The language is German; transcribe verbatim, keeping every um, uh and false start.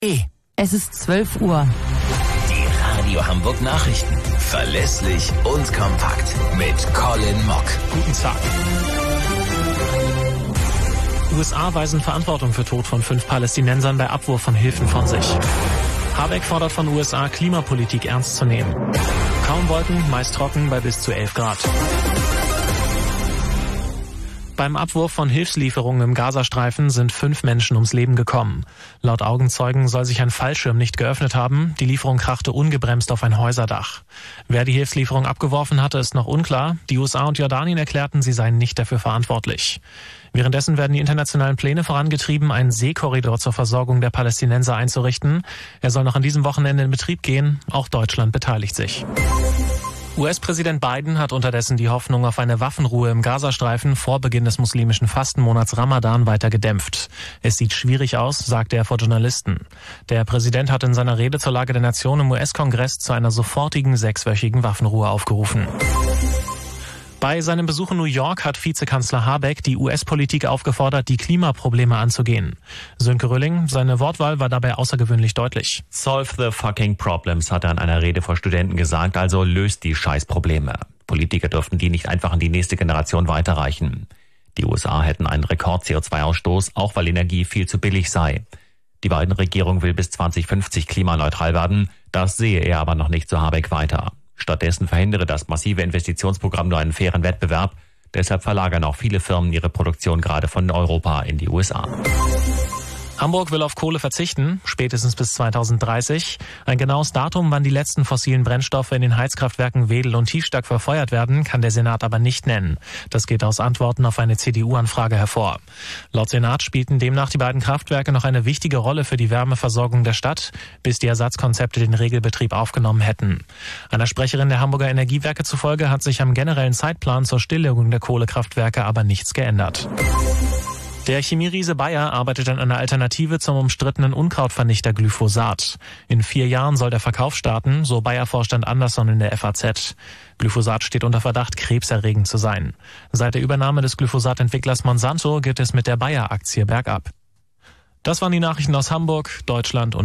Es ist zwölf Uhr. Die Radio Hamburg Nachrichten. Verlässlich und kompakt. Mit Colin Mock. Guten Tag. U S A weisen Verantwortung für Tod von fünf Palästinensern bei Abwurf von Hilfen von sich. Habeck fordert von U S A, Klimapolitik ernst zu nehmen. Kaum Wolken, meist trocken bei bis zu elf Grad. Beim Abwurf von Hilfslieferungen im Gazastreifen sind fünf Menschen ums Leben gekommen. Laut Augenzeugen soll sich ein Fallschirm nicht geöffnet haben. Die Lieferung krachte ungebremst auf ein Häuserdach. Wer die Hilfslieferung abgeworfen hatte, ist noch unklar. Die U S A und Jordanien erklärten, sie seien nicht dafür verantwortlich. Währenddessen werden die internationalen Pläne vorangetrieben, einen Seekorridor zur Versorgung der Palästinenser einzurichten. Er soll noch an diesem Wochenende in Betrieb gehen. Auch Deutschland beteiligt sich. U S-Präsident Biden hat unterdessen die Hoffnung auf eine Waffenruhe im Gazastreifen vor Beginn des muslimischen Fastenmonats Ramadan weiter gedämpft. Es sieht schwierig aus, sagte er vor Journalisten. Der Präsident hat in seiner Rede zur Lage der Nation im U S-Kongress zu einer sofortigen sechswöchigen Waffenruhe aufgerufen. Bei seinem Besuch in New York hat Vizekanzler Habeck die U S-Politik aufgefordert, die Klimaprobleme anzugehen. Sönke Rülling, seine Wortwahl war dabei außergewöhnlich deutlich. Solve the fucking problems, hat er in einer Rede vor Studenten gesagt, also löst die Scheißprobleme. Politiker dürften die nicht einfach an die nächste Generation weiterreichen. Die U S A hätten einen Rekord-C O zwei Ausstoß, auch weil Energie viel zu billig sei. Die Biden-Regierung will bis zwanzig fünfzig klimaneutral werden, das sehe er aber noch nicht, so Habeck weiter. Stattdessen verhindere das massive Investitionsprogramm nur einen fairen Wettbewerb. Deshalb verlagern auch viele Firmen ihre Produktion gerade von Europa in die U S A. Hamburg will auf Kohle verzichten, spätestens bis zweitausenddreißig. Ein genaues Datum, wann die letzten fossilen Brennstoffe in den Heizkraftwerken Wedel und Tiefstack verfeuert werden, kann der Senat aber nicht nennen. Das geht aus Antworten auf eine C D U-Anfrage hervor. Laut Senat spielten demnach die beiden Kraftwerke noch eine wichtige Rolle für die Wärmeversorgung der Stadt, bis die Ersatzkonzepte den Regelbetrieb aufgenommen hätten. Einer Sprecherin der Hamburger Energiewerke zufolge hat sich am generellen Zeitplan zur Stilllegung der Kohlekraftwerke aber nichts geändert. Der Chemieriese Bayer arbeitet an einer Alternative zum umstrittenen Unkrautvernichter Glyphosat. In vier Jahren soll der Verkauf starten, so Bayer-Vorstand Andersson in der F A Z. Glyphosat steht unter Verdacht, krebserregend zu sein. Seit der Übernahme des Glyphosat-Entwicklers Monsanto geht es mit der Bayer-Aktie bergab. Das waren die Nachrichten aus Hamburg, Deutschland und